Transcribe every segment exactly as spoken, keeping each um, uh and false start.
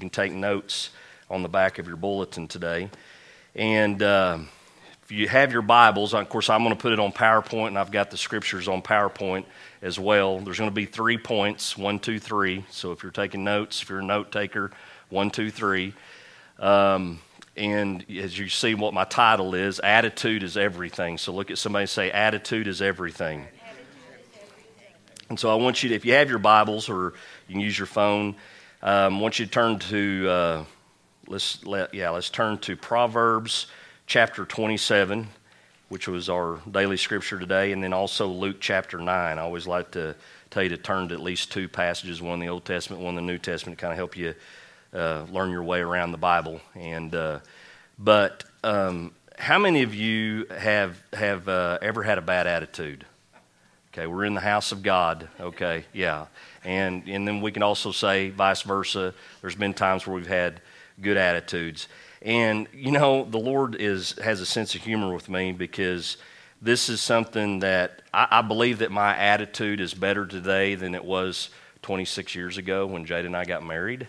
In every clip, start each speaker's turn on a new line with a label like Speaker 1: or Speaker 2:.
Speaker 1: can take notes on the back of your bulletin today. And uh, if you have your Bibles, of course, I'm going to put it on PowerPoint, and I've got the scriptures on PowerPoint as well. There's going to be three points, one, two, three. So if you're taking notes, if you're a note taker, one, two, three. Um, and as you see what my title is, Attitude is Everything. So look at somebody and say, Attitude is Everything. Attitude is everything. And so I want you to, if you have your Bibles or you can use your phone, um, I want you to turn to, uh, let's let, yeah, let's turn to Proverbs chapter twenty-seven, which was our daily scripture today, and then also Luke chapter nine. I always like to tell you to turn to at least two passages, one in the Old Testament, one in the New Testament, to kind of help you uh, learn your way around the Bible. And uh, but um, how many of you have have uh, ever had a bad attitude? Okay, we're in the house of God. Okay, yeah, and and then we can also say vice versa. There's been times where we've had good attitudes. And, you know, the Lord is has a sense of humor with me, because this is something that I, I believe that my attitude is better today than it was twenty-six years ago when Jada and I got married.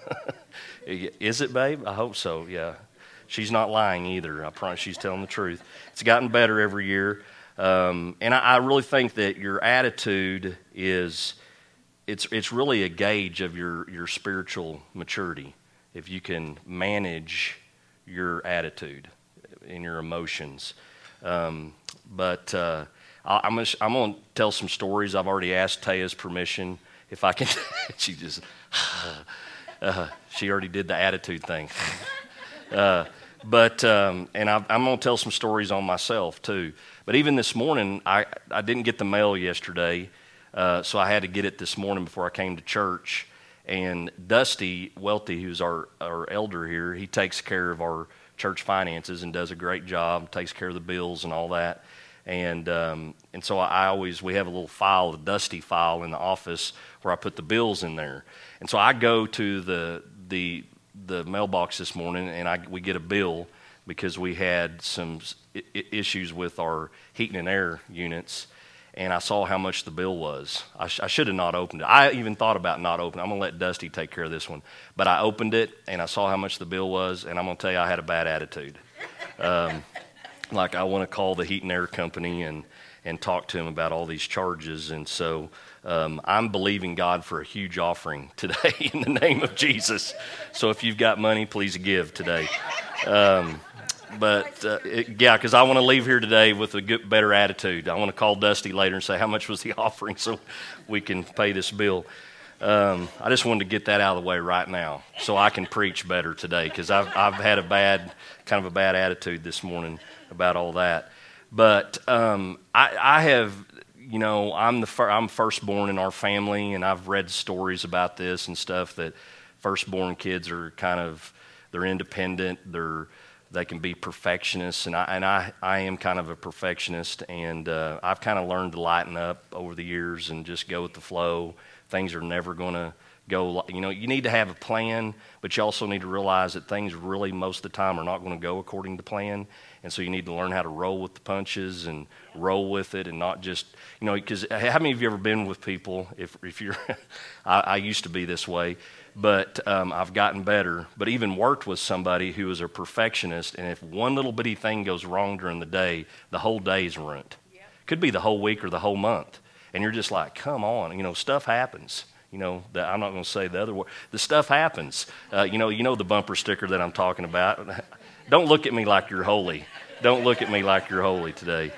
Speaker 1: Is it, babe? I hope so, yeah. She's not lying either. I promise she's telling the truth. It's gotten better every year. Um, and I, I really think that your attitude is, it's it's really a gauge of your, your spiritual maturity. If you can manage your attitude and your emotions. Um, but uh, I, I'm going I'm to tell some stories. I've already asked Taya's permission if I can. She just, uh, she already did the attitude thing. uh, but, um, and I, I'm going to tell some stories on myself too. But even this morning, I, I didn't get the mail yesterday, uh, so I had to get it this morning before I came to church. And Dusty Welty, who's our, our elder here, he takes care of our church finances and does a great job, takes care of the bills and all that. And um, and so I always, we have a little file, the Dusty file in the office where I put the bills in there. And so I go to the the the mailbox this morning, and I we get a bill because we had some I- issues with our heating and air units. And I saw how much the bill was. I, sh- I should have not opened it. I even thought about not opening it. I'm going to let Dusty take care of this one. But I opened it, and I saw how much the bill was, and I'm going to tell you I had a bad attitude. Um, like I want to call the heat and air company and, and talk to them about all these charges. And so um, I'm believing God for a huge offering today in the name of Jesus. So if you've got money, please give today. Um But, uh, it, yeah, because I want to leave here today with a good, better attitude. I want to call Dusty later and say, how much was the offering so we can pay this bill? Um, I just wanted to get that out of the way right now so I can preach better today, because I've, I've had a bad, kind of a bad attitude this morning about all that. But um, I, I have, you know, I'm the fir- I'm firstborn in our family, and I've read stories about this and stuff, that firstborn kids are kind of, they're independent, they're They can be perfectionists, and I and I, I am kind of a perfectionist, and uh, I've kind of learned to lighten up over the years and just go with the flow. Things are never going to go, you know, you need to have a plan, but you also need to realize that things really most of the time are not going to go according to plan, and so you need to learn how to roll with the punches and roll with it, and not just, you know, because how many of you ever been with people, if if you're, I, I used to be this way, but um, I've gotten better, but even worked with somebody who is a perfectionist, and if one little bitty thing goes wrong during the day, the whole day's ruined. Yep. Could be the whole week or the whole month, and you're just like, come on, you know, stuff happens. You know, the, I'm not going to say the other word. The stuff happens. Uh, you know, you know the bumper sticker that I'm talking about. Don't look at me like you're holy. Don't look at me like you're holy today.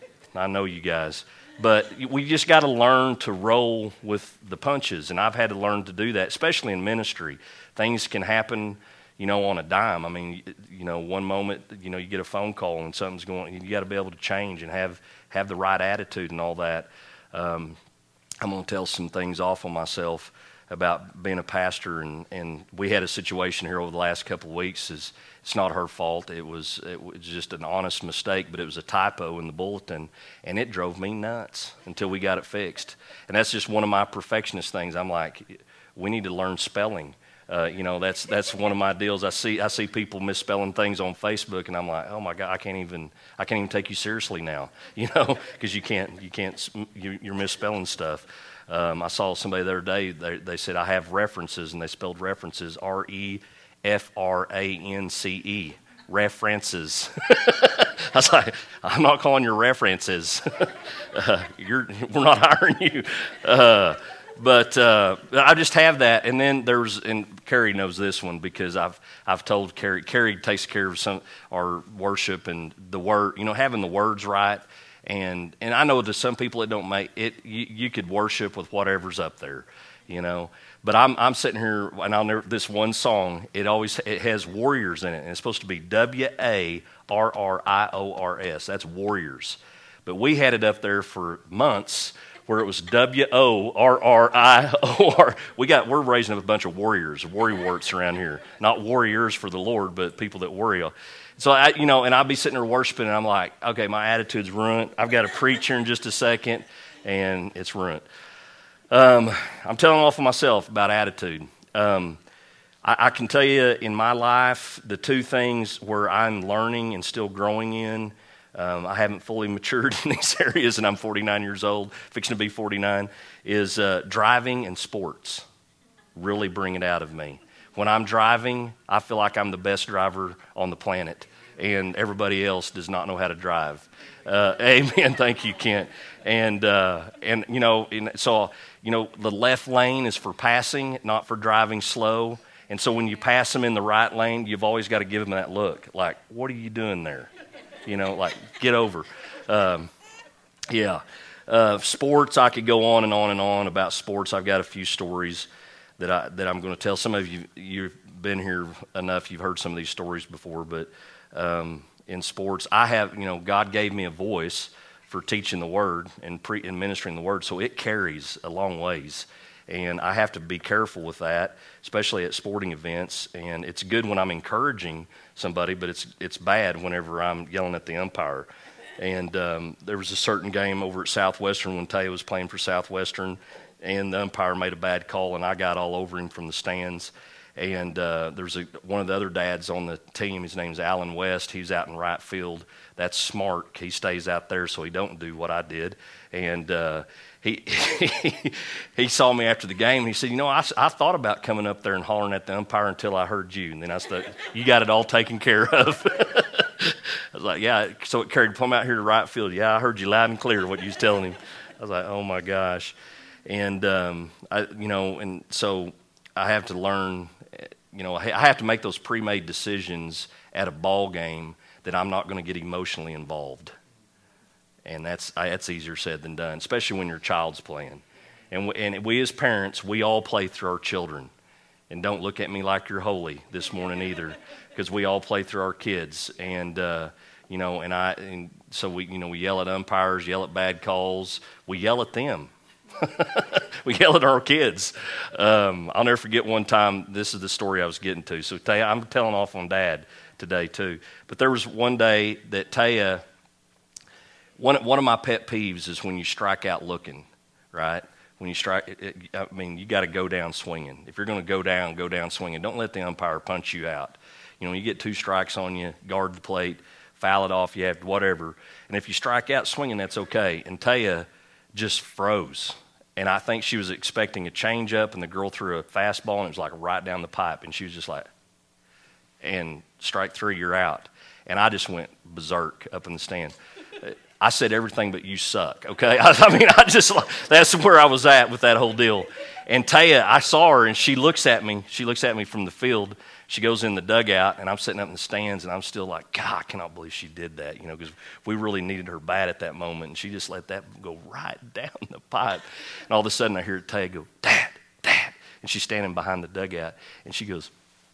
Speaker 1: I know you guys. But we just got to learn to roll with the punches, and I've had to learn to do that, especially in ministry. Things can happen, you know, on a dime. I mean, you know, one moment, you know, you get a phone call and something's going, you got to be able to change and have, have the right attitude and all that. Um, I'm going to tell some things off on myself about being a pastor, and, and we had a situation here over the last couple of weeks. Is it's not her fault. It was it was just an honest mistake, but it was a typo in the bulletin, and it drove me nuts until we got it fixed. And that's just one of my perfectionist things. I'm like, we need to learn spelling. Uh, you know, that's that's one of my deals. I see I see people misspelling things on Facebook, and I'm like, oh my God, I can't even I can't even take you seriously now. You know, because you can't you can't you, you're misspelling stuff. Um, I saw somebody the other day. They, they said I have references, and they spelled references R E F R A N C E. References. I was like, I'm not calling your references. uh, you're we're not hiring you. Uh, But uh, I just have that, and then there's, and Carrie knows this one because I've I've told Carrie. Carrie takes care of some our worship and the word, you know, having the words right, and and I know to some people it don't make it. You, you could worship with whatever's up there, you know. But I'm I'm sitting here, and I'll never this one song. It always it has warriors in it, and it's supposed to be W A R R I O R S. That's warriors, but we had it up there for months, where it was W O R R I O R. We got, we're raising up a bunch of warriors, worrywarts around here. Not warriors for the Lord, but people that worry. So, I, you know, and I'll be sitting there worshiping, and I'm like, okay, my attitude's ruined. I've got to preach here in just a second, and it's ruined. Um, I'm telling off of myself about attitude. Um, I, I can tell you in my life, the two things where I'm learning and still growing in, Um, I haven't fully matured in these areas, and I'm forty-nine years old, fixing to be forty-nine, is uh, driving and sports really bring it out of me. When I'm driving, I feel like I'm the best driver on the planet, and everybody else does not know how to drive. Uh, amen. Thank you, Kent. And, uh, and you know, and so, you know, the left lane is for passing, not for driving slow. And so when you pass them in the right lane, you've always got to give them that look, like, what are you doing there? You know, like, get over. Um, yeah. Uh, sports, I could go on and on and on about sports. I've got a few stories that, I, that I'm going to tell. Some of you, you've been here enough. You've heard some of these stories before. But um, in sports, I have, you know, God gave me a voice for teaching the Word and, pre- and ministering the Word. So it carries a long ways. And I have to be careful with that, especially at sporting events. And it's good when I'm encouraging somebody, but it's it's bad whenever I'm yelling at the umpire. And um, there was a certain game over at Southwestern when Taya was playing for Southwestern, and the umpire made a bad call, and I got all over him from the stands. And uh, there's a, one of the other dads on the team. His name's Alan West. He's out in right field. That's smart. He stays out there so he don't do what I did. And uh, he, he he saw me after the game, and he said, you know, I, I thought about coming up there and hollering at the umpire until I heard you. And then I said, you got it all taken care of. I was like, yeah. So it carried plumb out here to right field. Yeah, I heard you loud and clear what you was telling him. I was like, oh, my gosh. And, um, I, you know, and so I have to learn, you know, I have to make those pre-made decisions at a ball game that I'm not going to get emotionally involved. And that's that's easier said than done, especially when your child's playing. And we, and we as parents, we all play through our children. And don't look at me like you're holy this morning either, because we all play through our kids. And uh, you know, and I and so we you know we yell at umpires, yell at bad calls, we yell at them. We yell at our kids. Um, I'll never forget one time. This is the story I was getting to. So Taya, I'm telling off on Dad today too. But there was one day that Taya. One one of my pet peeves is when you strike out looking, right? When you strike, it, it, I mean, you got to go down swinging. If you're going to go down, go down swinging. Don't let the umpire punch you out. You know, when you get two strikes on you, guard the plate, foul it off, you have whatever. And if you strike out swinging, that's okay. And Taya just froze. And I think she was expecting a changeup, and the girl threw a fastball, and it was like right down the pipe. And she was just like, and strike three, you're out. And I just went berserk up in the stand. I said everything but you suck, okay? I, I mean, I just, that's where I was at with that whole deal. And Taya, I saw her, and she looks at me. She looks at me from the field. She goes in the dugout, and I'm sitting up in the stands, and I'm still like, God, I cannot believe she did that, you know, because we really needed her bat at that moment, and she just let that go right down the pipe. And all of a sudden, I hear Taya go, Dad, Dad. And she's standing behind the dugout, and she goes,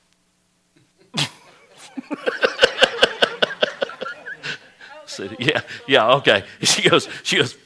Speaker 1: said, yeah, yeah, okay. She goes, she goes.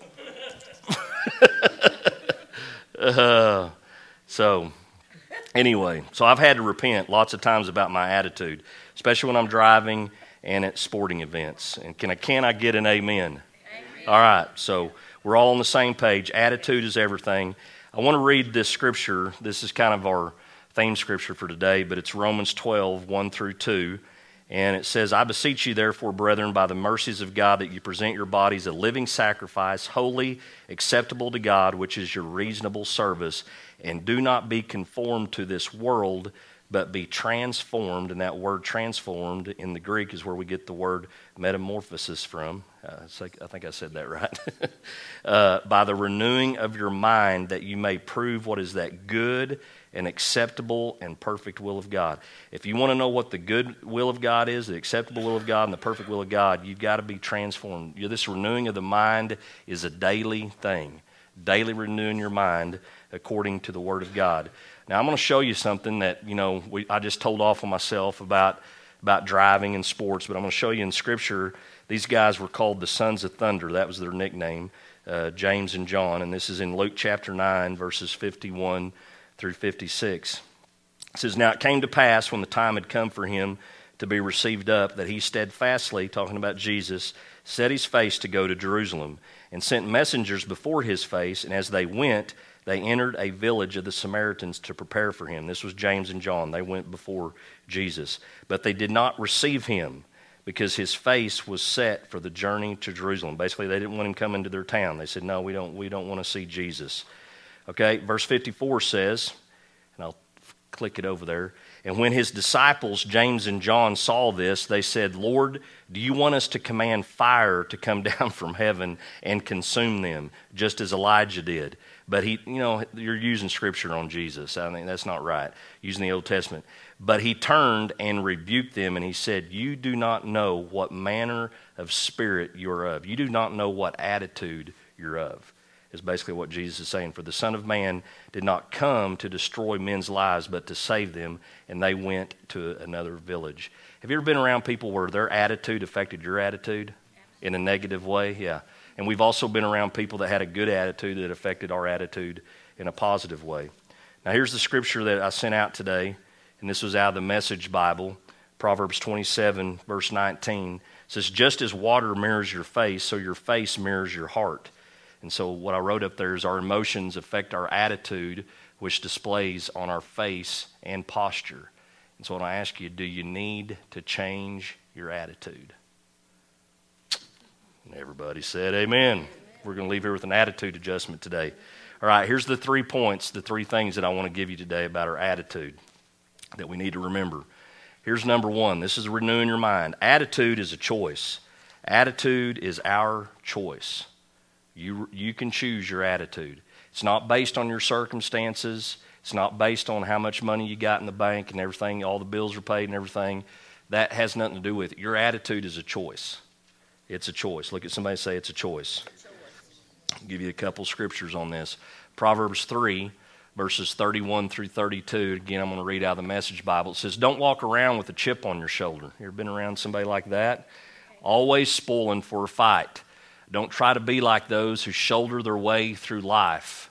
Speaker 1: uh, so, anyway, so I've had to repent lots of times about my attitude, especially when I'm driving and at sporting events. And can I, can I get an amen? Amen. All right, so we're all on the same page. Attitude is everything. I want to read this scripture. This is kind of our theme scripture for today, but it's Romans twelve, one through two. And it says, I beseech you, therefore, brethren, by the mercies of God, that you present your bodies a living sacrifice, holy, acceptable to God, which is your reasonable service. And do not be conformed to this world, but be transformed. And that word transformed in the Greek is where we get the word metamorphosis from. Uh, it's like, I think I said that right. uh, by the renewing of your mind, that you may prove what is that good and acceptable and perfect will of God. If you want to know what the good will of God is, the acceptable will of God, and the perfect will of God, you've got to be transformed. You know, this renewing of the mind is a daily thing. Daily renewing your mind according to the Word of God. Now, I'm going to show you something that, you know, we, I just told off on myself about, about driving and sports, but I'm going to show you in Scripture, these guys were called the Sons of Thunder. That was their nickname, uh, James and John, and this is in Luke chapter nine, verses fifty-one through fifty-six. It says, now it came to pass when the time had come for him to be received up, that he steadfastly, talking about Jesus, set his face to go to Jerusalem, and sent messengers before his face, and as they went, they entered a village of the Samaritans to prepare for him. This was James and John. They went before Jesus. But they did not receive him, because his face was set for the journey to Jerusalem. Basically, they didn't want him coming to their town. They said, no, we don't, we don't want to see Jesus. Okay, verse fifty-four says, and I'll click it over there, and when his disciples, James and John, saw this, they said, Lord, do you want us to command fire to come down from heaven and consume them, just as Elijah did? But he, you know, you're using Scripture on Jesus. I think that's not right, using the Old Testament. But he turned and rebuked them, and he said, you do not know what manner of spirit you're of. You do not know what attitude you're of. Is basically what Jesus is saying. For the Son of Man did not come to destroy men's lives, but to save them, and they went to another village. Have you ever been around people where their attitude affected your attitude in a negative way? Yeah. And we've also been around people that had a good attitude that affected our attitude in a positive way. Now here's the scripture that I sent out today, and this was out of the Message Bible, Proverbs twenty-seven, verse nineteen. It says, just as water mirrors your face, so your face mirrors your heart. And so what I wrote up there is our emotions affect our attitude, which displays on our face and posture. And so when I ask you, do you need to change your attitude? And everybody said amen. Amen. We're going to leave here with an attitude adjustment today. All right, here's the three points, the three things that I want to give you today about our attitude that we need to remember. Here's number one. This is renewing your mind. Attitude is a choice. Attitude is our choice. You you can choose your attitude. It's not based on your circumstances. It's not based on how much money you got in the bank and everything, all the bills are paid and everything. That has nothing to do with it. Your attitude is a choice. It's a choice. Look at somebody and say it's a choice. I'll give you a couple scriptures on this. Proverbs three, verses thirty-one through thirty-two. Again, I'm going to read out of the Message Bible. It says, don't walk around with a chip on your shoulder. You ever been around somebody like that? Always spoiling for a fight. Don't try to be like those who shoulder their way through life.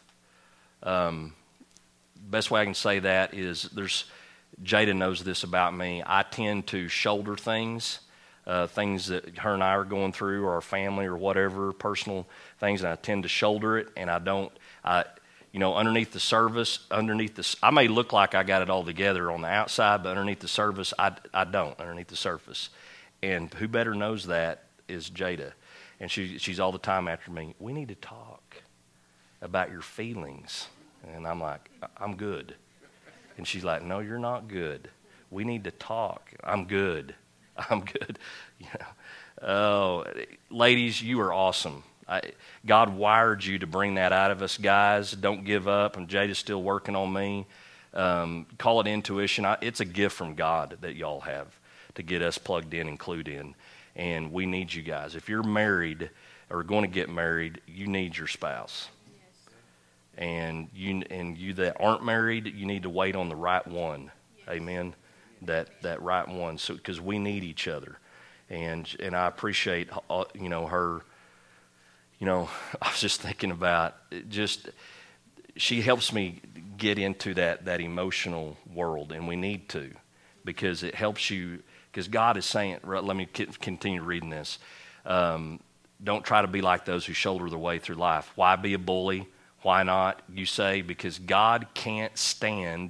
Speaker 1: Um, best way I can say that is there's, Jada knows this about me. I tend to shoulder things, uh, things that her and I are going through, or our family, or whatever, personal things, and I tend to shoulder it, and I don't, I, you know, underneath the surface, underneath the, I may look like I got it all together on the outside, but underneath the surface, I, I don't, underneath the surface. And who better knows that is Jada. And she, she's all the time after me, we need to talk about your feelings. And I'm like, I'm good. And she's like, no, you're not good. We need to talk. I'm good. I'm good. You know, oh, ladies, you are awesome. I, God wired you to bring that out of us, guys. Don't give up. And Jada's still working on me. Um, call it intuition. I, it's a gift from God that y'all have to get us plugged in and clued in. And we need you guys. If you're married or going to get married, you need your spouse. Yes. And you and you that aren't married, you need to wait on the right one. Yes. Amen. That that right one. So because we need each other, and and I appreciate uh, you know her. You know, I was just thinking about it just. She helps me get into that that emotional world, and we need to, because it helps you. Because God is saying, let me continue reading this. Um, don't try to be like those who shoulder their way through life. Why be a bully? Why not? You say, because God can't stand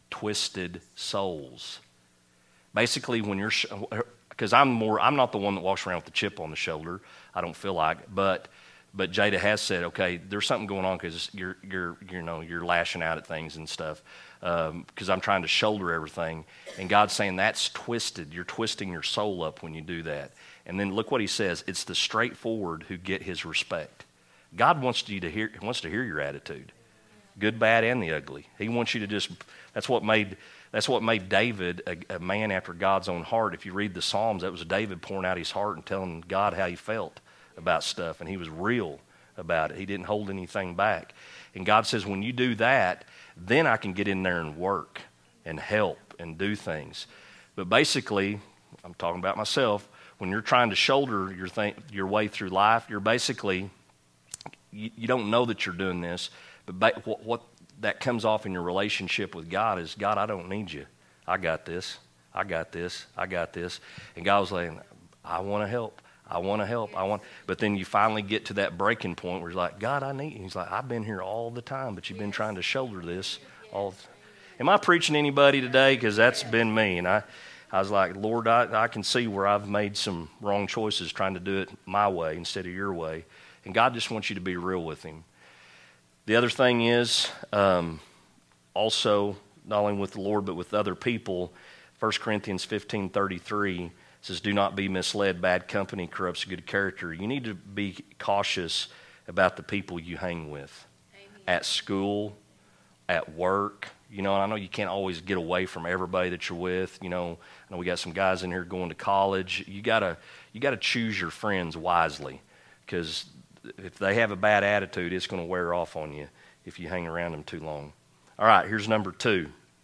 Speaker 1: twisted souls. Basically, when you're, because I'm more, I'm not the one that walks around with the chip on the shoulder. I don't feel like, but but Jada has said, okay, there's something going on because you're you're you know you're lashing out at things and stuff. Because um, I'm trying to shoulder everything, and God's saying that's twisted. You're twisting your soul up when you do that. And then look what He says: it's the straightforward who get His respect. God wants you to hear, wants to hear your attitude, good, bad, and the ugly. He wants you to just. That's what made. That's what made David a, a man after God's own heart. If you read the Psalms, that was David pouring out his heart and telling God how he felt about stuff, and he was real about it. He didn't hold anything back. And God says, when you do that, then I can get in there and work and help and do things. But basically, I'm talking about myself. When you're trying to shoulder your thing, your way through life, you're basically you, you don't know that you're doing this, but ba- what, what that comes off in your relationship with God is, God, I don't need you. I got this. I got this. I got this. And God was saying, I want to help. I want to help. I want. But then you finally get to that breaking point where you're like, God, I need you. He's like, I've been here all the time, but you've been trying to shoulder this all. Am I preaching to anybody today? Because that's been me. And I, I was like, Lord, I, I can see where I've made some wrong choices trying to do it my way instead of your way. And God just wants you to be real with Him. The other thing is, um, also, not only with the Lord, but with other people, First Corinthians fifteen thirty-three says, do not be misled. Bad company corrupts good character. You need to be cautious about the people you hang with. Amen. At school, at work. You know, and I know you can't always get away from everybody that you're with. You know, I know we got some guys in here going to college. You gotta, you gotta choose your friends wisely, because if they have a bad attitude, it's going to wear off on you if you hang around them too long. All right, here's number two.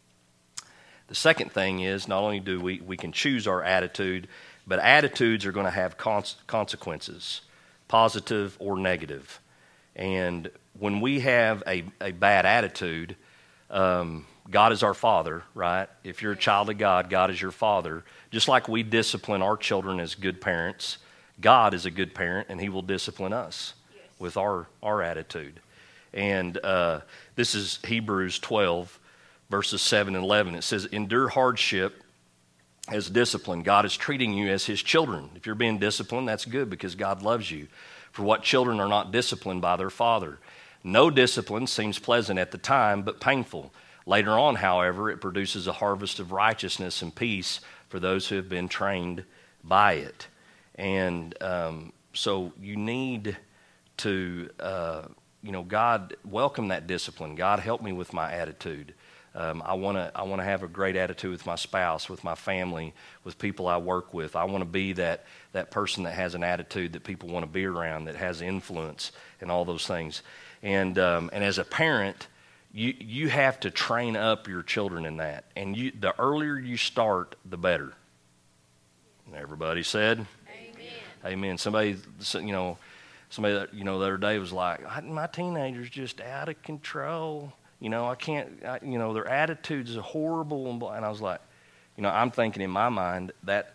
Speaker 1: The second thing is, not only do we, we can choose our attitude, but attitudes are going to have cons- consequences, positive or negative. And when we have a, a bad attitude, um, God is our Father, right? If you're a child of God, God is your Father. Just like we discipline our children as good parents, God is a good parent, and He will discipline us yes. with our, our attitude. And uh, this is Hebrews twelve, verses seven and eleven. It says, endure hardship as discipline. God is treating you as His children. If you're being disciplined, that's good because God loves you. For what children are not disciplined by their father? No discipline seems pleasant at the time, but painful. Later on, however, it produces a harvest of righteousness and peace for those who have been trained by it. And um, so you need to, uh, you know, God, welcome that discipline. God, help me with my attitude. Um, I want to I want to have a great attitude with my spouse, with my family, with people I work with. I want to be that, that person that has an attitude that people want to be around, that has influence and all those things. And um, and as a parent, you you have to train up your children in that. And you the earlier you start, the better. Everybody said, Amen. Amen. Somebody, you know, somebody, you know, the other day was like, my teenager's just out of control. You know, I can't, I, you know, their attitudes are horrible. And, and I was like, you know, I'm thinking in my mind that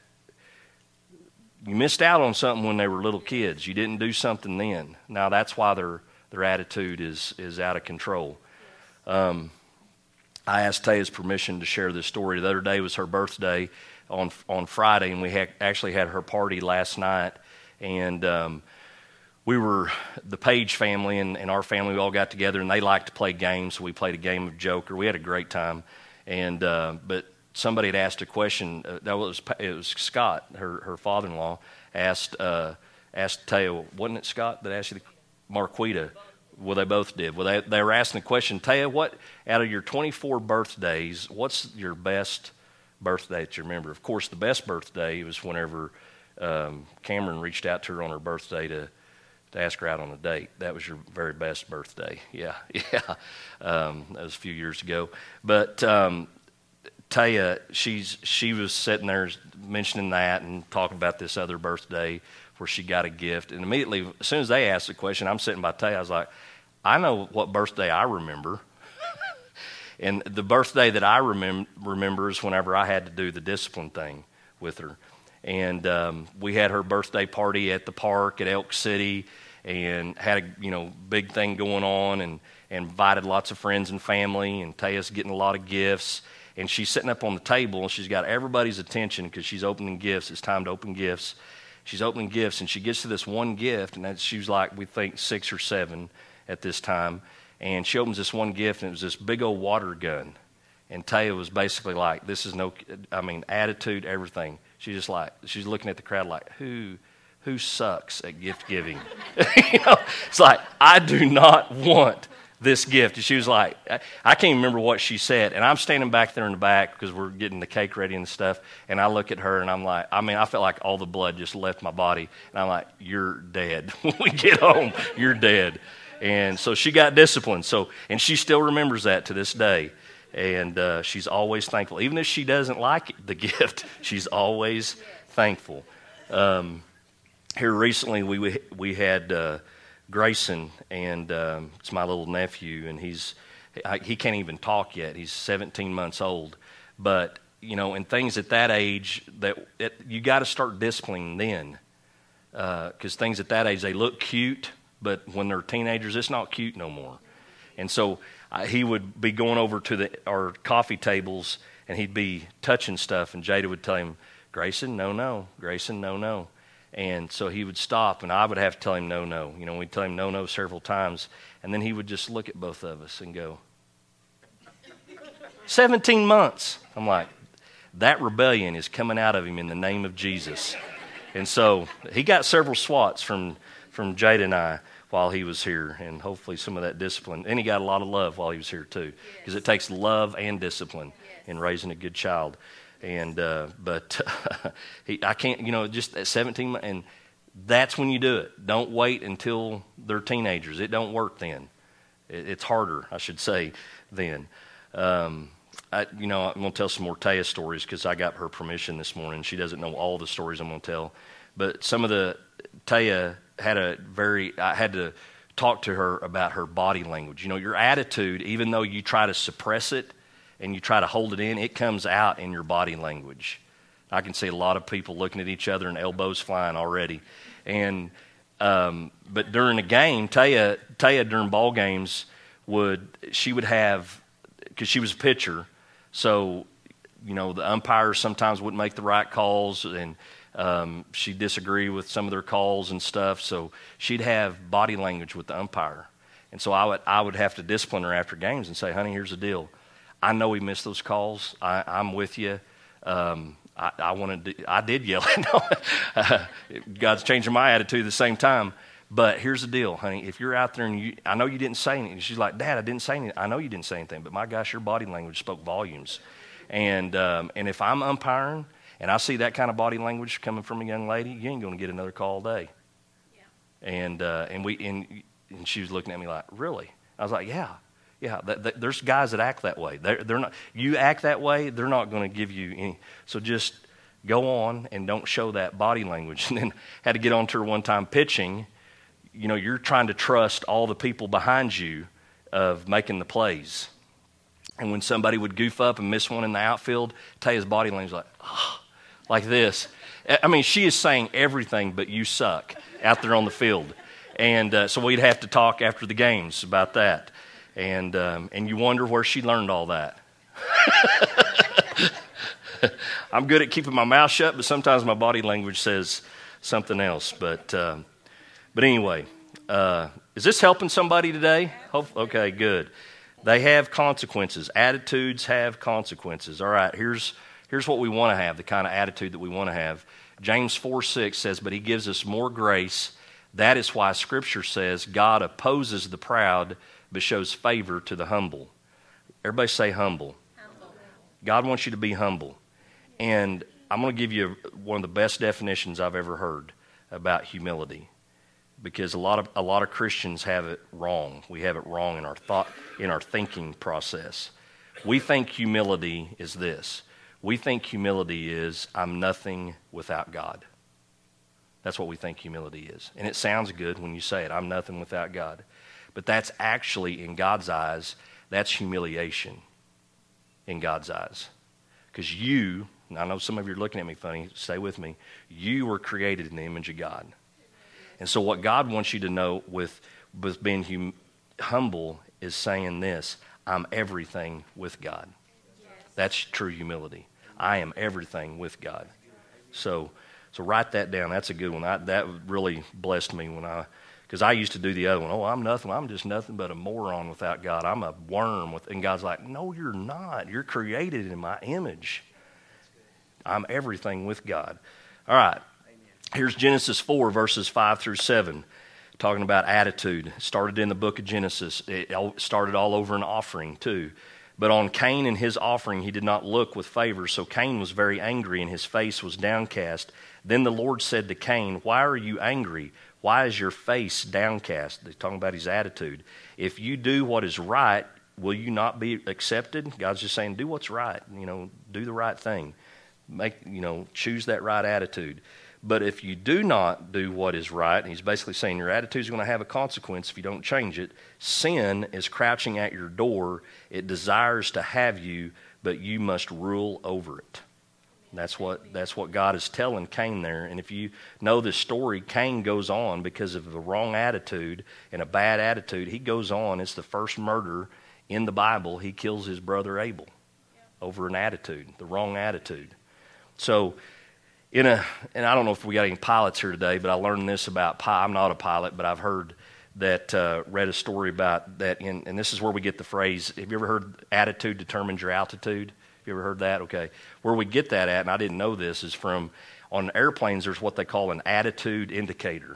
Speaker 1: you missed out on something when they were little kids. You didn't do something then. Now that's why their their attitude is is out of control. Um, I asked Taya's permission to share this story. The other day was her birthday on on Friday, and we had, actually had her party last night. And um, we were, the Page family and, and our family, we all got together, and they like to play games, so we played a game of Joker. We had a great time. And uh, but somebody had asked a question. Uh, that was it was Scott, her her father-in-law, asked uh, asked Taya, wasn't it Scott that asked you the Marquita? Well, they both did. Well, they they were asking the question, Taya, what out of your twenty-four birthdays, what's your best birthday that you remember? Of course, the best birthday was whenever um, Cameron reached out to her on her birthday to. to ask her out on a date. That was your very best birthday. Yeah, yeah. Um, that was a few years ago. But um, Taya, she's she was sitting there mentioning that and talking about this other birthday where she got a gift. And immediately, as soon as they asked the question, I'm sitting by Taya, I was like, I know what birthday I remember. And the birthday that I remem- remember is whenever I had to do the discipline thing with her. And um, we had her birthday party at the park at Elk City, and had a you know big thing going on, and, and invited lots of friends and family. And Taya's getting a lot of gifts. And she's sitting up on the table, and she's got everybody's attention because she's opening gifts. It's time to open gifts. She's opening gifts, and she gets to this one gift, and that's, she was like, we think, six or seven at this time. And she opens this one gift, and it was this big old water gun. And Taya was basically like, this is no, I mean, attitude, everything. She's just like, she's looking at the crowd like, who, who sucks at gift giving? You know, it's like, I do not want this gift. And she was like, I, I can't remember what she said. And I'm standing back there in the back because we're getting the cake ready and stuff. And I look at her and I'm like, I mean, I felt like all the blood just left my body. And I'm like, you're dead. When we get home, you're dead. And so she got disciplined. So, and she still remembers that to this day. And uh, she's always thankful. Even if she doesn't like the gift, she's always thankful. Um, here recently, we we had uh, Grayson, and um, it's my little nephew, and he's I, he can't even talk yet. He's seventeen months old. But, you know, in things at that age, that it, you got to start disciplining then. Because uh, things at that age, they look cute, but when they're teenagers, it's not cute no more. And so Uh, he would be going over to the our coffee tables, and he'd be touching stuff, and Jada would tell him, Grayson, no, no. Grayson, no, no. And so he would stop, and I would have to tell him no, no. You know, we'd tell him no, no several times, and then he would just look at both of us and go, seventeen months. I'm like, that rebellion is coming out of him in the name of Jesus. And so he got several swats from, from Jada and I while he was here, and hopefully some of that discipline. And he got a lot of love while he was here too, because it takes love and discipline in raising a good child. And uh, but he, I can't, you know, just at seventeen, and that's when you do it. Don't wait until they're teenagers. It don't work then. It, it's harder, I should say, then. Um, I, you know, I'm going to tell some more Taya stories because I got her permission this morning. She doesn't know all the stories I'm going to tell, but some of the Taya had a very, I had to talk to her about her body language. You know, your attitude, even though you try to suppress it and you try to hold it in, it comes out in your body language. I can see a lot of people looking at each other and elbows flying already. And, um, but during a game, Taya, Taya during ball games would, she would have, because she was a pitcher, so, you know, the umpires sometimes wouldn't make the right calls, and Um, she'd disagree with some of their calls and stuff, so she'd have body language with the umpire. And so I would I would have to discipline her after games and say, honey, here's the deal. I know we missed those calls. I, I'm with you. Um, I, I wanted to, I did yell. uh, God's changing my attitude at the same time. But here's the deal, honey. If you're out there and you, I know you didn't say anything. She's like, Dad, I didn't say anything. I know you didn't say anything, but my gosh, your body language spoke volumes. And um, and if I'm umpiring, and I see that kind of body language coming from a young lady, you ain't going to get another call all day. Yeah. And uh, and we and, and she was looking at me like, really? I was like, yeah, yeah. That, that, there's guys that act that way. They're, they're not. You act that way, they're not going to give you any. So just go on and don't show that body language. And then had to get on to her one time pitching. You know, you're trying to trust all the people behind you of making the plays. And when somebody would goof up and miss one in the outfield, Taya's body language was like, oh. Like this. I mean, she is saying everything but you suck out there on the field. And uh, so we'd have to talk after the games about that. And um, and you wonder where she learned all that. I'm good at keeping my mouth shut, but sometimes my body language says something else. But uh, but anyway, uh, is this helping somebody today? Hope, okay, good. They have consequences. Attitudes have consequences. All right, here's... Here's what we want to have, the kind of attitude that we want to have. James four six says, but he gives us more grace. That is why Scripture says God opposes the proud, but shows favor to the humble. Everybody say humble. Humble. God wants you to be humble. And I'm going to give you one of the best definitions I've ever heard about humility. Because a lot of a lot of Christians have it wrong. We have it wrong in our thought, in our thinking process. We think humility is this. We think humility is, I'm nothing without God. That's what we think humility is. And it sounds good when you say it, I'm nothing without God. But that's actually, in God's eyes, that's humiliation in God's eyes. Because you, and I know some of you are looking at me funny, stay with me, you were created in the image of God. And so what God wants you to know with, with being hum, humble is saying this, I'm everything with God. That's true humility. I am everything with God. So, so write that down. That's a good one. I, that really blessed me when I, because I used to do the other one. Oh, I'm nothing. I'm just nothing but a moron without God. I'm a worm with, and God's like, no, you're not. You're created in my image. I'm everything with God. All right. Here's Genesis four, verses five through seven, talking about attitude. It started in the book of Genesis. It started all over an offering, too. But on Cain and his offering he did not look with favor, so Cain was very angry, and his face was downcast. Then the Lord said to Cain, why are you angry? Why is your face downcast? They're talking about his attitude. If you do what is right, will you not be accepted? God's just saying, do what's right. You know, do the right thing. Make, you know, choose that right attitude. But if you do not do what is right, and he's basically saying your attitude is going to have a consequence if you don't change it. Sin is crouching at your door. It desires to have you, but you must rule over it. That's what that's what God is telling Cain there. And if you know this story, Cain goes on because of the wrong attitude and a bad attitude. He goes on. It's the first murder in the Bible. He kills his brother Abel over an attitude, the wrong attitude. So, in a, and I don't know if we got any pilots here today, but I learned this about, pi- I'm not a pilot, but I've heard that, uh, read a story about that, in, and this is where we get the phrase, have you ever heard attitude determines your altitude? Have you ever heard that? Okay. Where we get that at, and I didn't know this, is from, on airplanes, there's what they call an attitude indicator.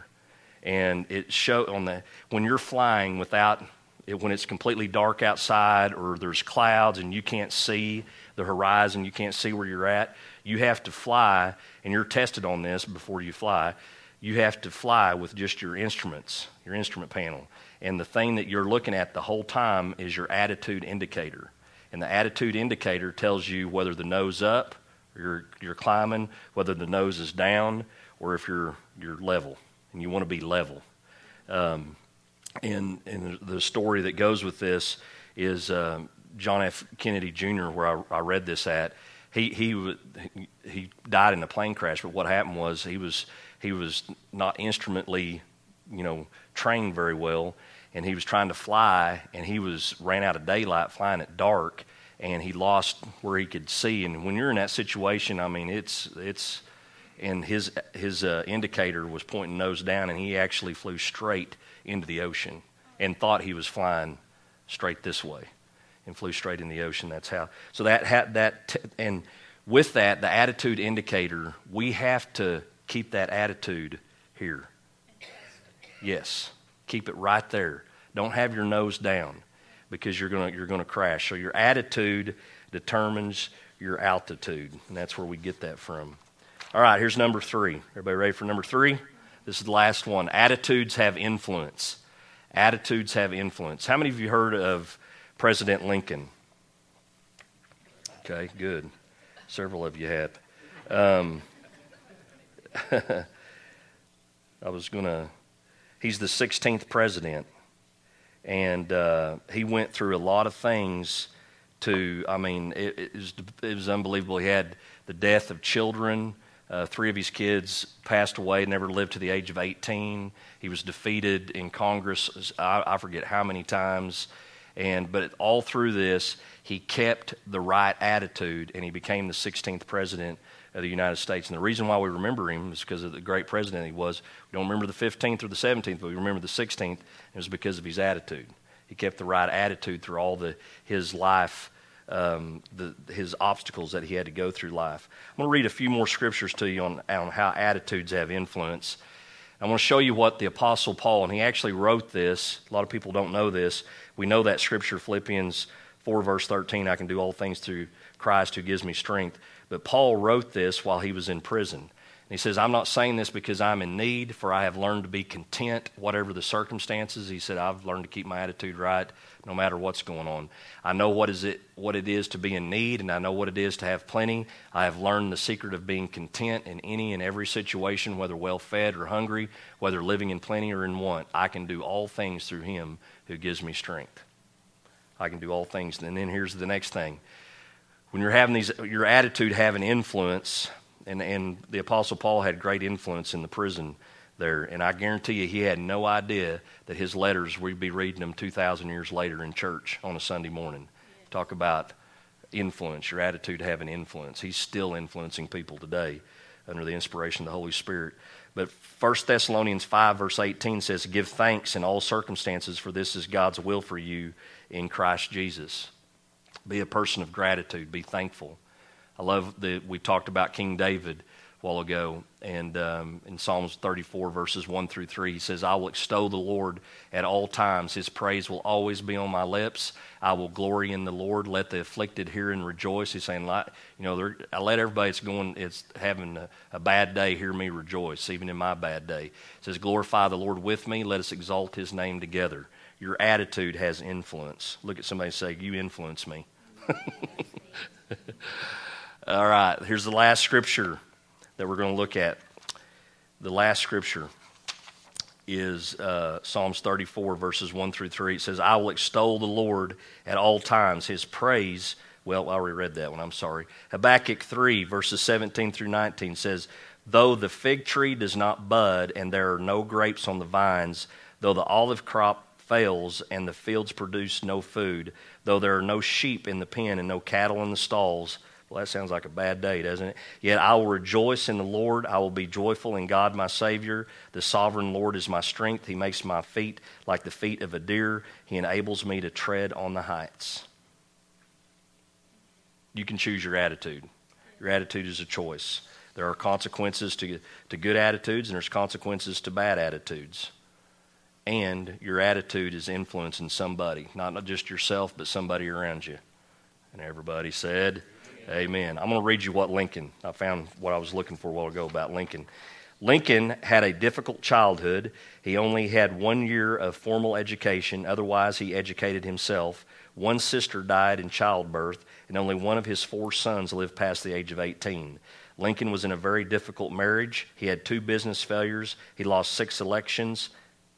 Speaker 1: And it show on the, when you're flying without, it, when it's completely dark outside or there's clouds and you can't see the horizon, you can't see where you're at, you have to fly, and you're tested on this before you fly, you have to fly with just your instruments, your instrument panel. And the thing that you're looking at the whole time is your attitude indicator. And the attitude indicator tells you whether the nose up, or you're, you're climbing, whether the nose is down, or if you're you're level, and you want to be level. Um, and, and the story that goes with this is um, John F. Kennedy Junior, where I, I read this at. He he he died in a plane crash, but what happened was he was he was not instrumentally, you know, trained very well, and he was trying to fly, and he was ran out of daylight flying at dark, and he lost where he could see. And when you're in that situation, I mean, it's it's, and his his uh, indicator was pointing nose down, and he actually flew straight into the ocean and thought he was flying straight this way. And flew straight in the ocean. That's how. So that had that, t- and with that, the attitude indicator, we have to keep that attitude here. Yes, keep it right there. Don't have your nose down, because you're gonna you're gonna crash. So your attitude determines your altitude, and that's where we get that from. All right, here's number three. Everybody ready for number three? This is the last one. Attitudes have influence. Attitudes have influence. How many of you heard of President Lincoln? Okay, good. Several of you have. Um, I was going to, he's the sixteenth president, and uh, he went through a lot of things to, I mean, it, it, was, it was unbelievable. He had the death of children. Uh, three of his kids passed away, never lived to the age of eighteen. He was defeated in Congress, I, I forget how many times. And but all through this, he kept the right attitude, and he became the sixteenth president of the United States. And the reason why we remember him is because of the great president he was. We don't remember the fifteenth or the seventeenth, but we remember the sixteenth. It was because of his attitude. He kept the right attitude through all the his life, um, the, his obstacles that he had to go through life. I'm going to read a few more scriptures to you on, on how attitudes have influence. I want to show you what the Apostle Paul, and he actually wrote this. A lot of people don't know this. We know that scripture, Philippians four, verse thirteen, I can do all things through Christ who gives me strength. But Paul wrote this while he was in prison. And he says, I'm not saying this because I'm in need, for I have learned to be content, whatever the circumstances. He said, I've learned to keep my attitude right no matter what's going on. I know what is it, what it is to be in need, and I know what it is to have plenty. I have learned the secret of being content in any and every situation, whether well-fed or hungry, whether living in plenty or in want. I can do all things through him who gives me strength. I can do all things. And then here's the next thing. When you're having these, your attitude having influence, and, and the Apostle Paul had great influence in the prison there, and I guarantee you he had no idea that his letters, we'd be reading them two thousand years later in church on a Sunday morning. Talk about influence, your attitude having influence. He's still influencing people today under the inspiration of the Holy Spirit. But First Thessalonians five, verse eighteen says, give thanks in all circumstances, for this is God's will for you in Christ Jesus. Be a person of gratitude. Be thankful. I love that we talked about King David a while ago, and um, in Psalms thirty-four, verses one through three, he says, I will extol the Lord at all times. His praise will always be on my lips. I will glory in the Lord. Let the afflicted hear and rejoice. He's saying, you know, I let everybody that's going, it's having a, a bad day, hear me rejoice, even in my bad day. He says, glorify the Lord with me. Let us exalt his name together. Your attitude has influence. Look at somebody and say, you influence me. All right, here's the last scripture that we're going to look at. The last scripture is uh, Psalms thirty-four, verses one through three. It says, I will extol the Lord at all times. His praise, well, I already read that one, I'm sorry. Habakkuk three, verses seventeen through nineteen says, though the fig tree does not bud and there are no grapes on the vines, though the olive crop fails and the fields produce no food, though there are no sheep in the pen and no cattle in the stalls. Well, that sounds like a bad day, doesn't it? Yet I will rejoice in the Lord. I will be joyful in God my Savior. The sovereign Lord is my strength. He makes my feet like the feet of a deer. He enables me to tread on the heights. You can choose your attitude. Your attitude is a choice. There are consequences to, to good attitudes, and there's consequences to bad attitudes. And your attitude is influencing somebody, not, not just yourself, but somebody around you. And everybody said, amen. I'm going to read you what Lincoln, I found what I was looking for a while ago about Lincoln. Lincoln had a difficult childhood. He only had one year of formal education. Otherwise, he educated himself. One sister died in childbirth, and only one of his four sons lived past the age of eighteen. Lincoln was in a very difficult marriage. He had two business failures. He lost six elections.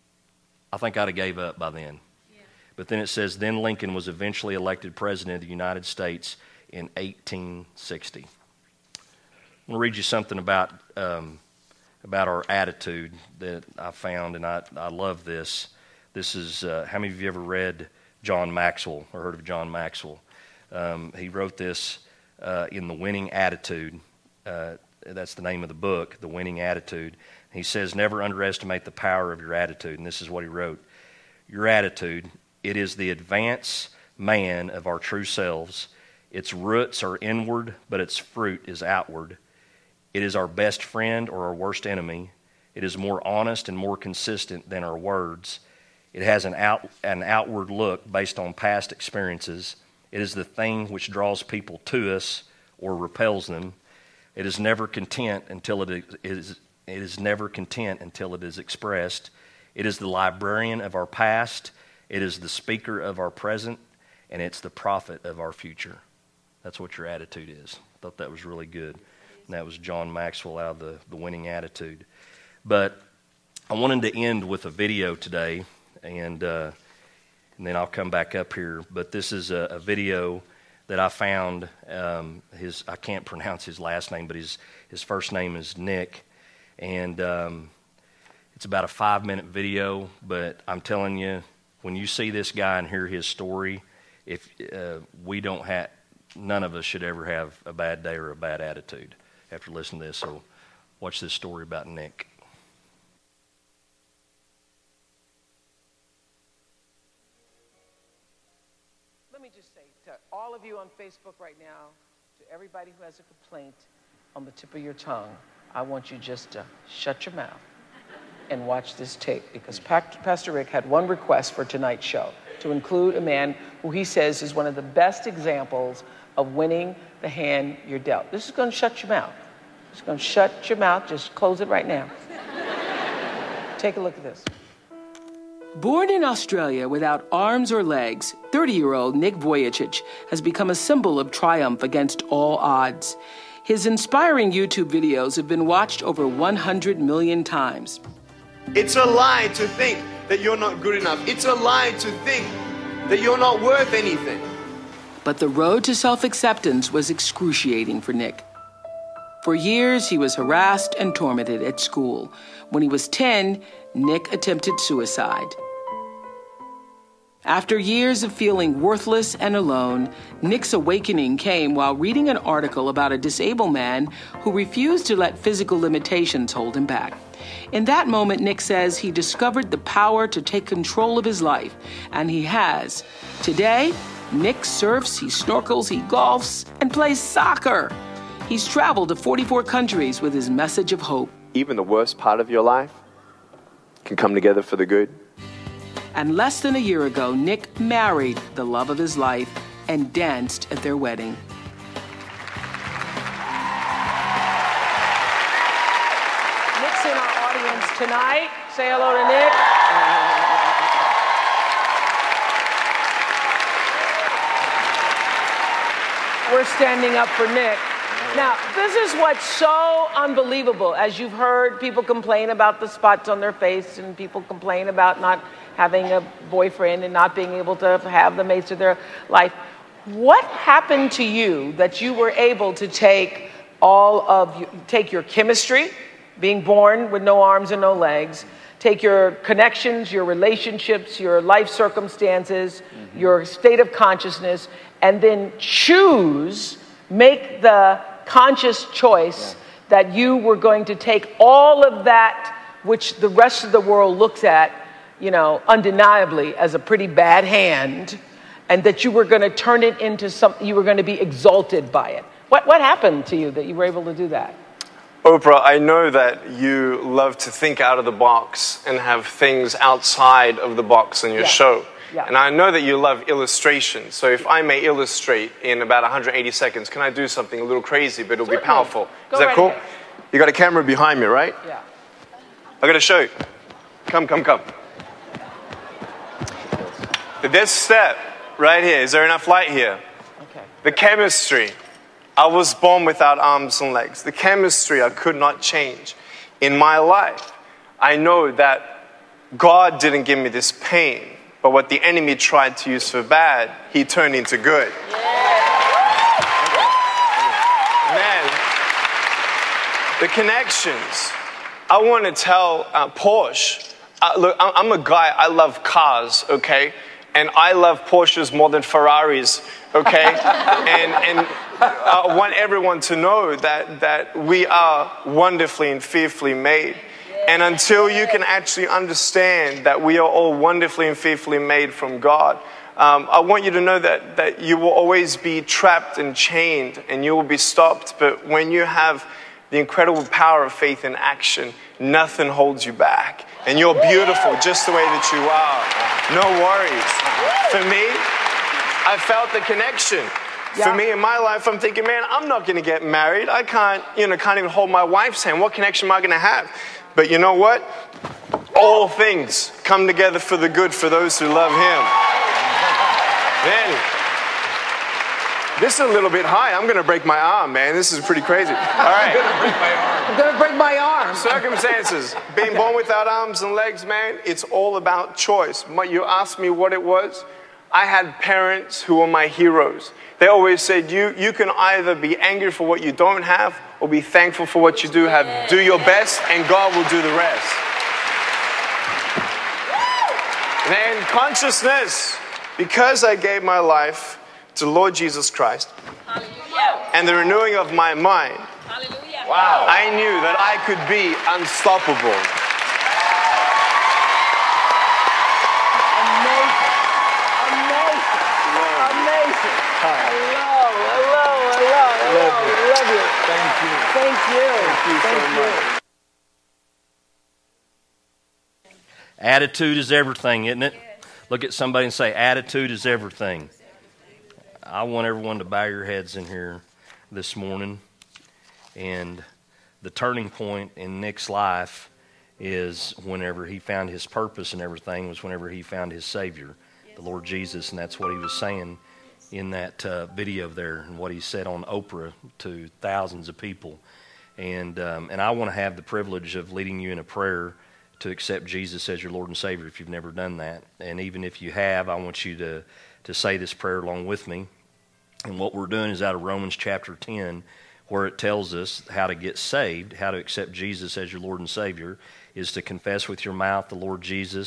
Speaker 1: I think I'd have gave up by then. Yeah. But then it says, then Lincoln was eventually elected president of the United States in eighteen sixty. I'm going to read you something about um, about our attitude that I found, and I, I love this. This is, uh, how many of you ever read John Maxwell or heard of John Maxwell? Um, he wrote this uh, in The Winning Attitude. Uh, that's the name of the book, The Winning Attitude. He says, never underestimate the power of your attitude. And this is what he wrote. Your attitude, it is the advance man of our true selves. Its roots are inward, but its fruit is outward. It is our best friend or our worst enemy. It is more honest and more consistent than our words. It has an out, an outward look based on past experiences. It is the thing which draws people to us or repels them. It is never content until it is It is never content until it is expressed. It is the librarian of our past. It is the speaker of our present. And it's the prophet of our future. That's what your attitude is. I thought that was really good. And that was John Maxwell out of the, the Winning Attitude. But I wanted to end with a video today. And, uh, and then I'll come back up here. But this is a, a video that I found. Um, his I can't pronounce his last name, but his, his first name is Nick. And um, it's about a five-minute video, but I'm telling you, when you see this guy and hear his story, if uh, we don't have, none of us should ever have a bad day or a bad attitude after listening to this. So watch this story about Nick.
Speaker 2: Let me just say to all of you on Facebook right now, to everybody who has a complaint on the tip of your tongue, I want you just to shut your mouth and watch this tape, because Pastor Rick had one request for tonight's show, to include a man who he says is one of the best examples of winning the hand you're dealt. This is going to shut your mouth. It's going to shut your mouth. Just close it right now. Take a look at this. Born in Australia without arms or legs, thirty-year-old Nick Vujicic has become a symbol of triumph against all odds. His inspiring YouTube videos have been watched over one hundred million times.
Speaker 3: It's a lie to think that you're not good enough. It's a lie to think that you're not worth anything.
Speaker 2: But the road to self-acceptance was excruciating for Nick. For years, he was harassed and tormented at school. When he was ten, Nick attempted suicide. After years of feeling worthless and alone, Nick's awakening came while reading an article about a disabled man who refused to let physical limitations hold him back. In that moment, Nick says he discovered the power to take control of his life, and he has. Today, Nick surfs, he snorkels, he golfs, and plays soccer. He's traveled to forty-four countries with his message of hope.
Speaker 3: Even the worst part of your life can come together for the good.
Speaker 2: And less than a year ago, Nick married the love of his life and danced at their wedding. Nick's in our audience tonight. Say hello to Nick. We're standing up for Nick. Now, this is what's so unbelievable. As you've heard, people complain about the spots on their face, and people complain about not having a boyfriend and not being able to have the mates of their life. What happened to you that you were able to take all of you, take your chemistry, being born with no arms and no legs, take your connections, your relationships, your life circumstances, mm-hmm. your state of consciousness, and then choose, make the conscious choice yeah. that you were going to take all of that which the rest of the world looks at, you know, undeniably as a pretty bad hand, and that you were going to turn it into something, you were going to be exalted by it. What, what happened to you that you were able to do that?
Speaker 4: Oprah, I know that you love to think out of the box and have things outside of the box in your
Speaker 2: yeah.
Speaker 4: show.
Speaker 2: Yeah.
Speaker 4: And I know that you love illustration. So if I may illustrate in about one hundred eighty seconds, can I do something a little crazy, but it'll
Speaker 2: Certainly.
Speaker 4: be powerful?
Speaker 2: Go
Speaker 4: Is that
Speaker 2: right
Speaker 4: cool?
Speaker 2: ahead.
Speaker 4: You got a camera behind me, right?
Speaker 2: Yeah.
Speaker 4: I got to show you. Come, come, come. This step right here, is there enough light here?
Speaker 2: Okay.
Speaker 4: The chemistry. I was born without arms and legs. The chemistry I could not change. In my life, I know that God didn't give me this pain, but what the enemy tried to use for bad, he turned into good. Man, the connections. I want to tell uh, Porsche, uh, look, I'm a guy, I love cars, okay? And I love Porsches more than Ferraris, okay? and and I want everyone to know that, that we are wonderfully and fearfully made. And until you can actually understand that we are all wonderfully and fearfully made from God, um, I want you to know that, that you will always be trapped and chained and you will be stopped. But when you have the incredible power of faith in action, nothing holds you back. And you're beautiful just the way that you are. No worries. For me, I felt the connection.
Speaker 2: Yeah.
Speaker 4: For me in my life, I'm thinking, man, I'm not going to get married. I can't, you know, can't even hold my wife's hand. What connection am I going to have? But you know what? All things come together for the good for those who love Him. Man, this is a little bit high. I'm going to break my arm, man. This is pretty crazy. All right.
Speaker 2: I'm going to break my arm.
Speaker 4: Circumstances. Being born without arms and legs, man, it's all about choice. You asked me what it was. I had parents who were my heroes. They always said, you, you can either be angry for what you don't have or be thankful for what you do have. Do your best and God will do the rest. And consciousness, because I gave my life to Lord Jesus Christ, hallelujah, and the renewing of my mind, hallelujah, wow, I knew that I could be unstoppable.
Speaker 2: Thank you. Thank you.
Speaker 4: Thank you so much.
Speaker 1: Attitude is everything, isn't it? Look at somebody and say, attitude is everything. I want everyone to bow your heads in here this morning. And the turning point in Nick's life is whenever he found his purpose and everything, was whenever he found his Savior, the Lord Jesus. And that's what he was saying in that uh, video there and what he said on Oprah to thousands of people. And um, and I want to have the privilege of leading you in a prayer to accept Jesus as your Lord and Savior if you've never done that. And even if you have, I want you to, to say this prayer along with me. And what we're doing is out of Romans chapter ten, where it tells us how to get saved, how to accept Jesus as your Lord and Savior, is to confess with your mouth the Lord Jesus,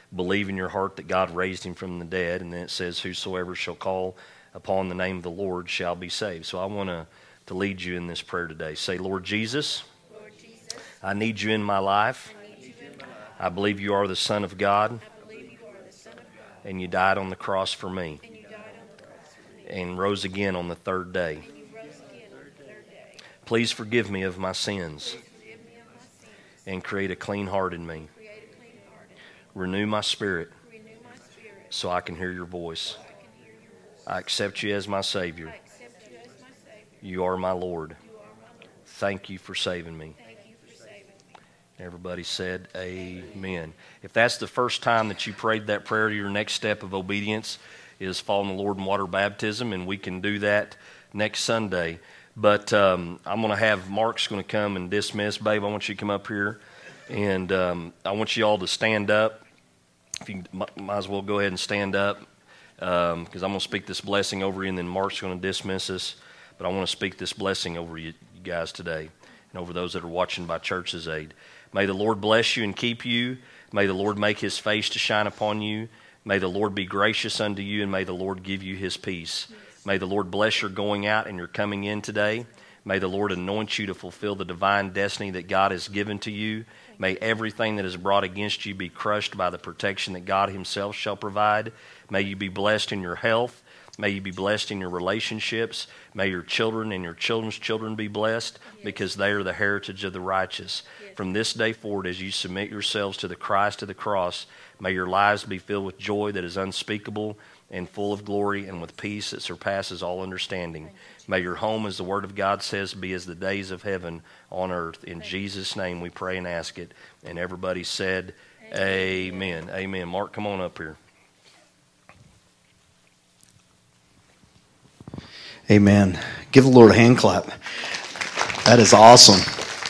Speaker 1: believe in your heart that God raised him from the dead, and then it says, whosoever shall call upon the name of the Lord shall be saved. So I want to, to lead you in this prayer today. Say, Lord Jesus,
Speaker 5: Lord Jesus,
Speaker 1: I need you in my life.
Speaker 5: I need you in my life.
Speaker 1: I believe you are the Son of God,
Speaker 5: I believe you are the Son of God,
Speaker 1: and you died on the cross for me,
Speaker 5: and you died on the cross for me,
Speaker 1: and rose again on the third day.
Speaker 5: and you rose again on the third day.
Speaker 1: Please forgive me of my sins,
Speaker 5: Please forgive me of my sins,
Speaker 1: and create a clean heart in me.
Speaker 5: create a clean heart in me,
Speaker 1: Renew my spirit
Speaker 5: renew my spirit,
Speaker 1: so I can hear your voice.
Speaker 5: so I can hear your voice.
Speaker 1: I accept you as my Savior.
Speaker 5: I accept you as my Savior.
Speaker 1: You are my Lord.
Speaker 5: You are my Lord.
Speaker 1: Thank you for saving me.
Speaker 5: Thank you for saving me.
Speaker 1: Everybody said amen. If that's the first time that you prayed that prayer, your next step of obedience is following the Lord in water baptism, and we can do that next Sunday. But um, I'm going to have Mark's going to come and dismiss. Babe, I want you to come up here, and um, I want you all to stand up. If you might as well go ahead and stand up, because um, I'm going to speak this blessing over you, and then Mark's going to dismiss us. But I want to speak this blessing over you, you guys today, and over those that are watching by Church's Aid. May the Lord bless you and keep you. May the Lord make his face to shine upon you. May the Lord be gracious unto you, and may the Lord give you his peace. May the Lord bless your going out and your coming in today. May the Lord anoint you to fulfill the divine destiny that God has given to you. May everything that is brought against you be crushed by the protection that God himself shall provide. May you be blessed in your health. May you be blessed in your relationships. May your children and your children's children be blessed, because they are the heritage of the righteous. From this day forward, as you submit yourselves to the Christ of the cross, may your lives be filled with joy that is unspeakable and full of glory, and with peace that surpasses all understanding. May your home, as the Word of God says, be as the days of heaven on earth. In Jesus' name we pray and ask it. And everybody said, amen. Amen. Amen. Mark, come on up here.
Speaker 6: Amen. Give the Lord a hand clap. That is awesome.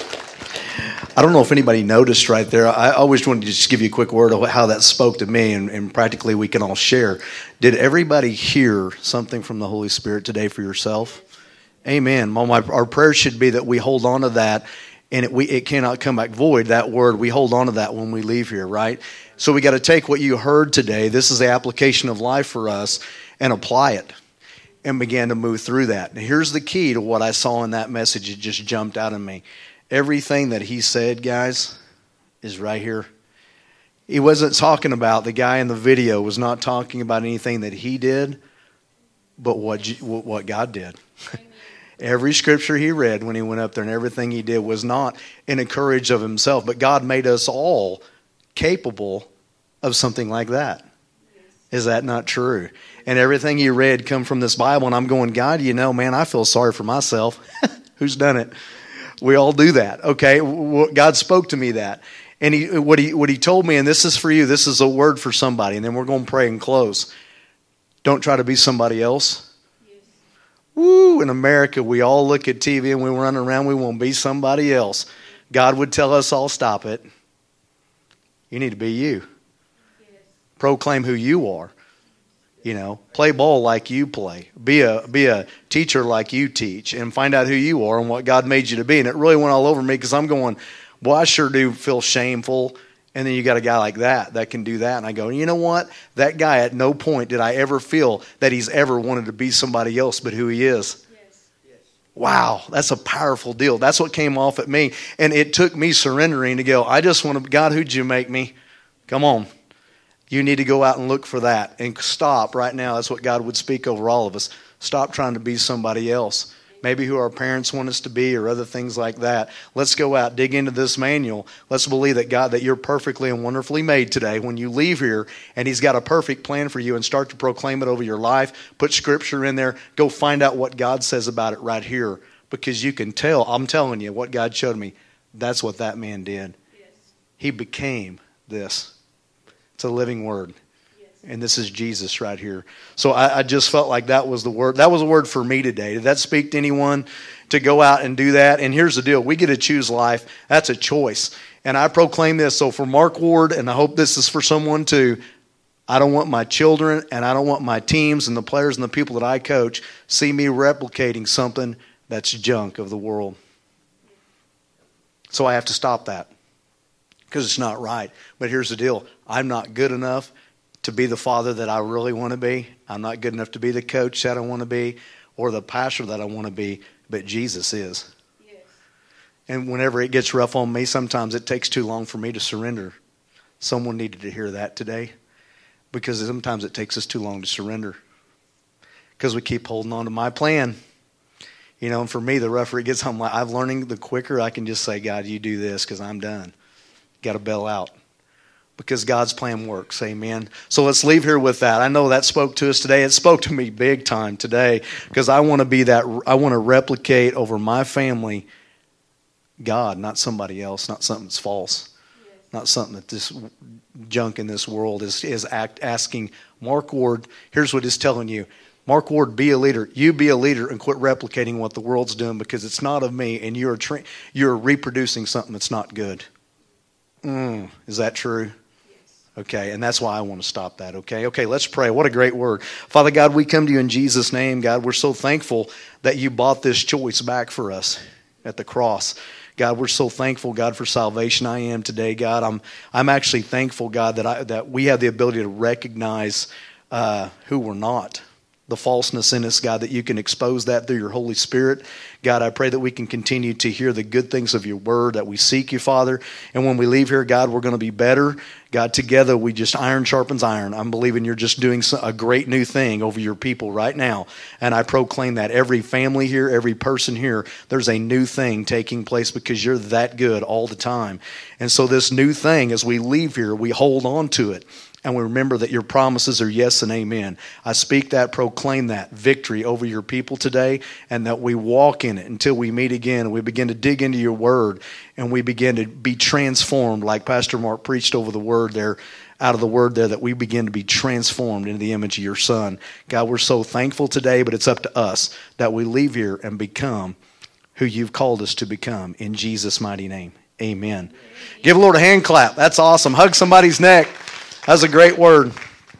Speaker 6: I don't know if anybody noticed right there. I always wanted to just give you a quick word of how that spoke to me, and, and practically we can all share. Did everybody hear something from the Holy Spirit today for yourself? Amen. Well, my, our prayer should be that we hold on to that, and it, we, it cannot come back void. That word, we hold on to that when we leave here, right? So we got to take what you heard today. This is the application of life for us, and apply it, and begin to move through that. Now, here's the key to what I saw in that message. It just jumped out at me. Everything that he said, guys, is right here. He wasn't talking about, the guy in the video was not talking about anything that he did, but what what God did. Every scripture he read when he went up there and everything he did was not in a courage of himself, but God made us all capable of something like that. Is that not true? And everything he read come from this Bible, and I'm going, God, you know, man, I feel sorry for myself. Who's done it? We all do that, okay? God spoke to me that. And he, what he what he told me, and this is for you, this is a word for somebody, and then we're going to pray and close. Don't try to be somebody else. Yes. Woo! In America, we all look at T V and we run around, we want to be somebody else. God would tell us all, stop it. You need to be you. Yes. Proclaim who you are. You know, play ball like you play. Be a be a teacher like you teach, and find out who you are and what God made you to be. And it really went all over me, because I'm going, well, I sure do feel shameful. And then you got a guy like that that can do that. And I go, you know what? That guy, at no point did I ever feel that he's ever wanted to be somebody else but who he is. Yes. Yes. Wow, that's a powerful deal. That's what came off at me. And it took me surrendering to go, I just want to, God, who'd you make me? Come on. You need to go out and look for that, and stop right now. That's what God would speak over all of us. Stop trying to be somebody else. Maybe who our parents want us to be, or other things like that. Let's go out, dig into this manual. Let's believe that God, that you're perfectly and wonderfully made today when you leave here, and he's got a perfect plan for you, and start to proclaim it over your life. Put scripture in there. Go find out what God says about it right here, because you can tell. I'm telling you what God showed me. That's what that man did. Yes. He became this. It's a living word. Yes. And this is Jesus right here. So I, I just felt like that was the word. That was a word for me today. Did that speak to anyone to go out and do that? And here's the deal. We get to choose life. That's a choice. And I proclaim this. So for Mark Ward, and I hope this is for someone too, I don't want my children, and I don't want my teams and the players and the people that I coach see me replicating something that's junk of the world. So I have to stop that. because it's not right. But here's the deal. I'm not good enough to be the father that I really want to be. I'm not good enough to be the coach that I want to be or the pastor that I want to be, but Jesus is.
Speaker 5: Yes.
Speaker 6: And whenever it gets rough on me, sometimes it takes too long for me to surrender. Someone needed to hear that today, because sometimes it takes us too long to surrender because we keep holding on to my plan. You know, and for me, the rougher it gets, I'm, like, I'm learning the quicker I can just say, God, you do this because I'm done. Got to bail out. Because God's plan works. Amen. So let's leave here with that. I know that spoke to us today. It spoke to me big time today, because I want to be that, I want to replicate over my family God, not somebody else, not something that's false. Yes. Not something that this junk in this world is, is act, asking. Mark Ward, here's what he's telling you. Mark Ward, be a leader. You be a leader and quit replicating what the world's doing, because it's not of me, and you're tra- you're reproducing something that's not good. Mm, is that true? Okay, and that's why I want to stop that, okay? Okay, let's pray. What a great word. Father God, we come to you in Jesus' name, God. We're so thankful that you bought this choice back for us at the cross. God, we're so thankful, God, for salvation. I am today, God. I'm I'm actually thankful, God, that I that we have the ability to recognize uh, who we're not. The falseness in us, God, that you can expose that through your Holy Spirit. God, I pray that we can continue to hear the good things of your word, that we seek you, Father. And when we leave here, God, we're going to be better. God, together we just iron sharpens iron. I'm believing you're just doing a great new thing over your people right now. And I proclaim that every family here, every person here, there's a new thing taking place, because you're that good all the time. And so this new thing, as we leave here, we hold on to it. And we remember that your promises are yes and amen. I speak that, proclaim that victory over your people today, and that we walk in it until we meet again, and we begin to dig into your word, and we begin to be transformed, like Pastor Mark preached over the word there, out of the word there, that we begin to be transformed into the image of your Son. God, we're so thankful today, but it's up to us that we leave here and become who you've called us to become. In Jesus' mighty name, amen. Give the Lord a hand clap. That's awesome. Hug somebody's neck. That's a great word.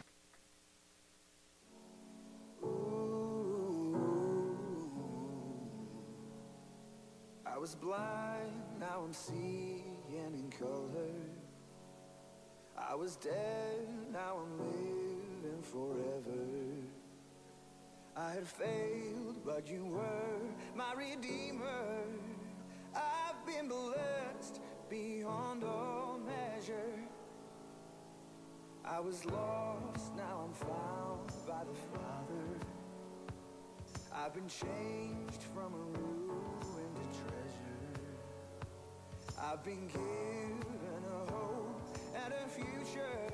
Speaker 7: I was blind, now I'm seeing in color. I was dead, now I'm living forever. I had failed, but you were my Redeemer. I've been blessed beyond all measure. I was lost, now I'm found by the Father. I've been changed from a ruin to treasure. I've been given a hope and a future.